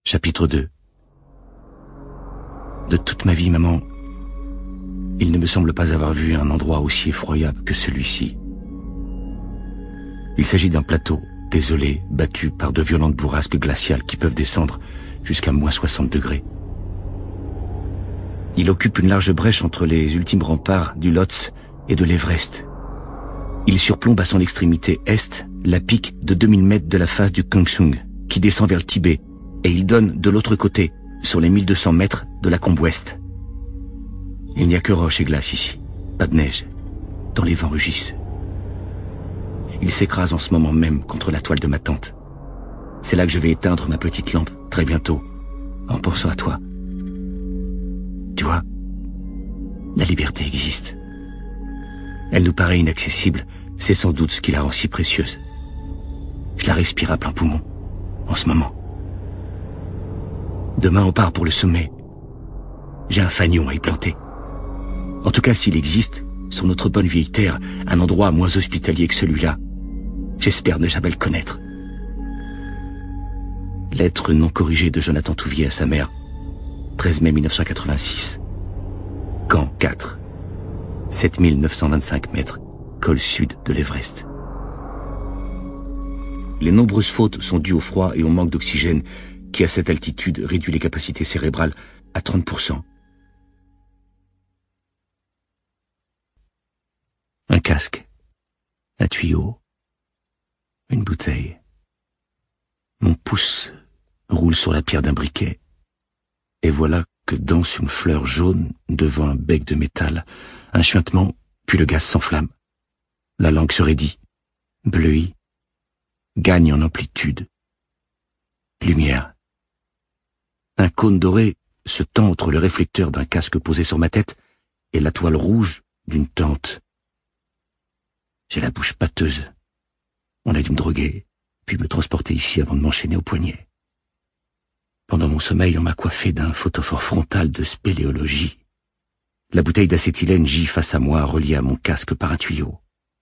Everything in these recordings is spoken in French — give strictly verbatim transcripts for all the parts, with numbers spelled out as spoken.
Chapitre deux. De toute ma vie, maman, il ne me semble pas avoir vu un endroit aussi effroyable que celui-ci. Il s'agit d'un plateau, désolé, battu par de violentes bourrasques glaciales qui peuvent descendre jusqu'à moins soixante degrés. Il occupe une large brèche entre les ultimes remparts du Lhotse et de l'Everest. Il surplombe à son extrémité est la pique de deux mille mètres de la face du Kungsung, qui descend vers le Tibet, et il donne de l'autre côté, sur les mille deux cents mètres de la combe ouest. Il n'y a que roche et glace ici, pas de neige, tant les vents rugissent. Il s'écrase en ce moment même contre la toile de ma tante. C'est là que je vais éteindre ma petite lampe, très bientôt, en pensant à toi. Tu vois, la liberté existe. Elle nous paraît inaccessible, c'est sans doute ce qui la rend si précieuse. Je la respire à plein poumon, en ce moment. Demain on part pour le sommet. J'ai un fanion à y planter. En tout cas, s'il existe, sur notre bonne vieille terre, un endroit moins hospitalier que celui-là, j'espère ne jamais le connaître. Lettre non corrigée de Jonathan Touvier à sa mère, treize mai mille neuf cent quatre-vingt-six. Camp quatre, sept mille neuf cent vingt-cinq mètres, col sud de l'Everest. Les nombreuses fautes sont dues au froid et au manque d'oxygène qui, à cette altitude, réduit les capacités cérébrales à trente pour cent. Un casque, un tuyau, une bouteille. Mon pouce roule sur la pierre d'un briquet, et voilà que danse une fleur jaune devant un bec de métal, un chuintement, puis le gaz s'enflamme. La langue se raidit, bleuit, gagne en amplitude. Lumière. Un cône doré se tend entre le réflecteur d'un casque posé sur ma tête et la toile rouge d'une tente. J'ai la bouche pâteuse. On a dû me droguer, puis me transporter ici avant de m'enchaîner au poignet. Pendant mon sommeil, on m'a coiffé d'un photophore frontal de spéléologie. La bouteille d'acétylène gît face à moi, reliée à mon casque par un tuyau.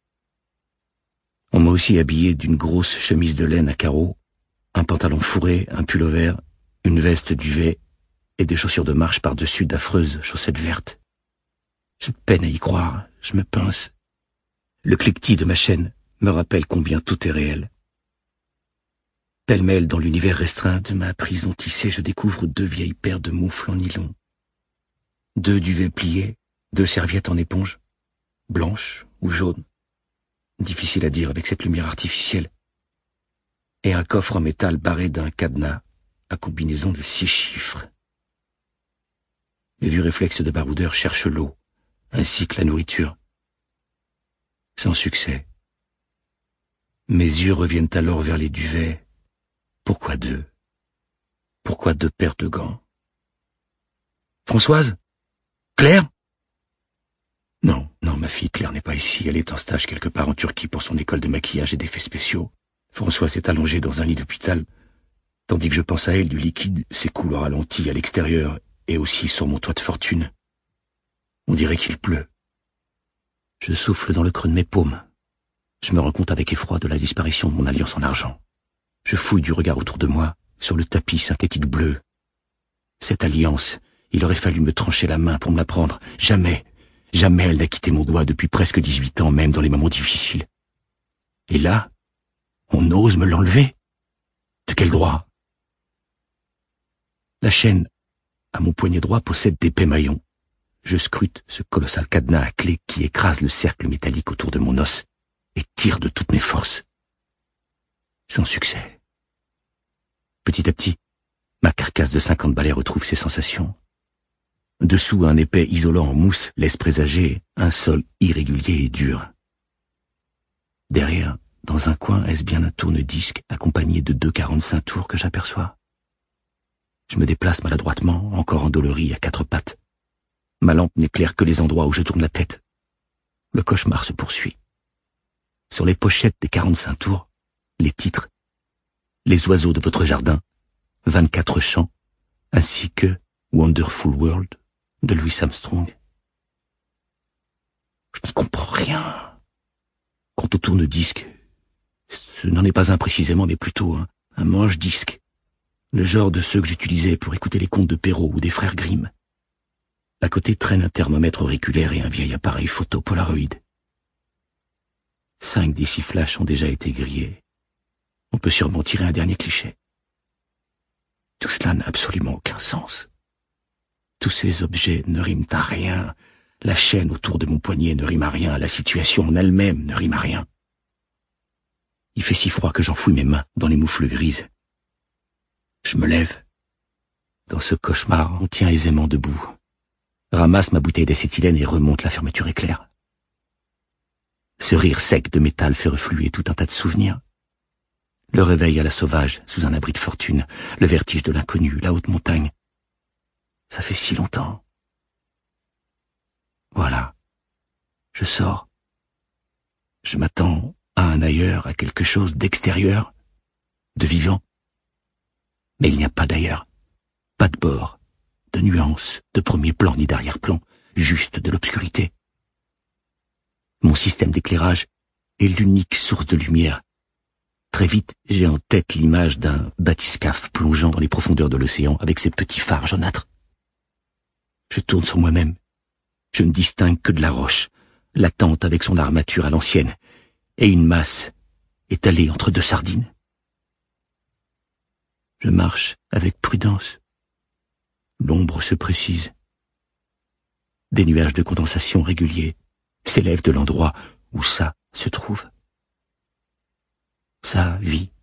On m'a aussi habillé d'une grosse chemise de laine à carreaux, un pantalon fourré, un pull-over, une veste duvet et des chaussures de marche par-dessus d'affreuses chaussettes vertes. Je peine à y croire, je me pince. Le cliquetis de ma chaîne me rappelle combien tout est réel. Pêle-mêle dans l'univers restreint de ma prison tissée, je découvre deux vieilles paires de moufles en nylon. Deux duvets pliés, deux serviettes en éponge, blanches ou jaunes. Difficile à dire avec cette lumière artificielle. Et un coffre en métal barré d'un cadenas à combinaison de six chiffres. Les vieux réflexes de baroudeur cherchent l'eau, ainsi que la nourriture. Sans succès. Mes yeux reviennent alors vers les duvets. Pourquoi deux? Pourquoi deux paires de gants? Françoise? Claire? Non, non, ma fille Claire n'est pas ici. Elle est en stage quelque part en Turquie pour son école de maquillage et d'effets spéciaux. Françoise est allongée dans un lit d'hôpital, tandis que je pense à elle, du liquide s'écoule au ralenti à l'extérieur et aussi sur mon toit de fortune. On dirait qu'il pleut. Je souffle dans le creux de mes paumes. Je me rends compte avec effroi de la disparition de mon alliance en argent. Je fouille du regard autour de moi, sur le tapis synthétique bleu. Cette alliance, il aurait fallu me trancher la main pour me la prendre. Jamais, jamais elle n'a quitté mon doigt depuis presque dix-huit ans, même dans les moments difficiles. Et là, on ose me l'enlever? De quel droit? La chaîne, à mon poignet droit, possède d'épais maillons. Je scrute ce colossal cadenas à clé qui écrase le cercle métallique autour de mon os et tire de toutes mes forces. Sans succès. Petit à petit, ma carcasse de cinquante balais retrouve ses sensations. Dessous, un épais isolant en mousse laisse présager un sol irrégulier et dur. Derrière, dans un coin, est-ce bien un tourne-disque accompagné de deux quarante-cinq tours que j'aperçois? Je me déplace maladroitement, encore endolori à quatre pattes. Ma lampe n'éclaire que les endroits où je tourne la tête. Le cauchemar se poursuit. Sur les pochettes des quarante-cinq tours, les titres, les oiseaux de votre jardin, vingt-quatre chants, ainsi que Wonderful World de Louis Armstrong. Je n'y comprends rien. Quant au tourne-disque, ce n'en est pas un précisément, mais plutôt un, un manche-disque, le genre de ceux que j'utilisais pour écouter les contes de Perrault ou des frères Grimm. À côté traîne un thermomètre auriculaire et un vieil appareil photo Polaroid. Cinq des six flashs ont déjà été grillés. On peut sûrement tirer un dernier cliché. Tout cela n'a absolument aucun sens. Tous ces objets ne riment à rien. La chaîne autour de mon poignet ne rime à rien. La situation en elle-même ne rime à rien. Il fait si froid que j'enfouis mes mains dans les moufles grises. Je me lève. Dans ce cauchemar, on tient aisément debout. Ramasse ma bouteille d'acétylène et remonte la fermeture éclair. Ce rire sec de métal fait refluer tout un tas de souvenirs. Le réveil à la sauvage, sous un abri de fortune, le vertige de l'inconnu, la haute montagne. Ça fait si longtemps. Voilà. Je sors. Je m'attends à un ailleurs, à quelque chose d'extérieur, de vivant. Mais il n'y a pas d'ailleurs. Pas de bord, de nuances, de premier plan ni d'arrière-plan, juste de l'obscurité. Mon système d'éclairage est l'unique source de lumière. Très vite, j'ai en tête l'image d'un bathyscaphe plongeant dans les profondeurs de l'océan avec ses petits phares jaunâtres. Je tourne sur moi-même. Je ne distingue que de la roche, latente avec son armature à l'ancienne, et une masse étalée entre deux sardines. Je marche avec prudence. L'ombre se précise. Des nuages de condensation réguliers s'élèvent de l'endroit où ça se trouve. Ça vit.